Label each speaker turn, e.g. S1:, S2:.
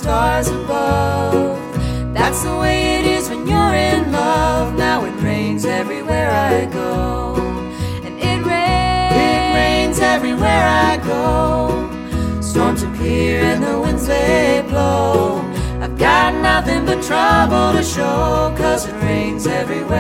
S1: stars above. That's the way it is when you're in love. Now it rains everywhere I go, and it rains everywhere I go. Storms appear and the winds they blow. I've got nothing but trouble to show, 'cause it rains everywhere